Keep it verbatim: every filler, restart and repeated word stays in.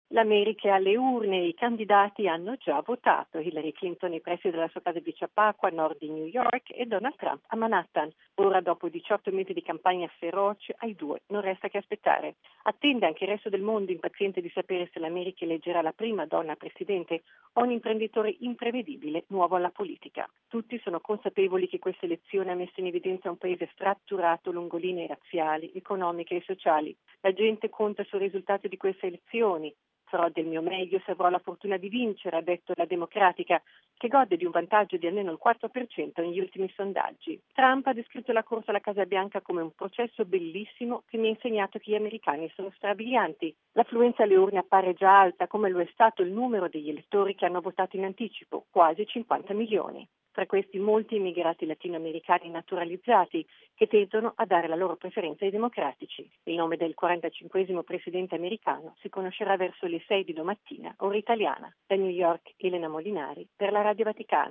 L'America è alle urne e i candidati hanno già votato. Hillary Clinton nei pressi della sua casa di Chappaqua, a nord di New York, e Donald Trump a Manhattan. Ora, dopo diciotto mesi di campagna feroce, ai due non resta che aspettare. Attende anche il resto del mondo, impaziente di sapere se l'America eleggerà la prima donna presidente o un imprenditore imprevedibile nuovo alla politica. Tutti sono consapevoli che questa elezione ha messo in evidenza un paese fratturato lungo linee razziali, economiche e sociali. La gente conta sul risultato di queste elezioni. Farò del mio meglio se avrò la fortuna di vincere, ha detto la democratica, che gode di un vantaggio di almeno il quattro per cento negli ultimi sondaggi. Trump ha descritto la corsa alla Casa Bianca come un processo bellissimo che mi ha insegnato che gli americani sono strabilianti. L'affluenza alle urne appare già alta, come lo è stato il numero degli elettori che hanno votato in anticipo, quasi cinquanta milioni. Tra questi molti immigrati latinoamericani naturalizzati che tendono a dare la loro preferenza ai democratici. Il nome del quarantacinquesimo presidente americano si conoscerà verso le sei di domattina, ora italiana. Da New York, Elena Molinari, per la Radio Vaticana.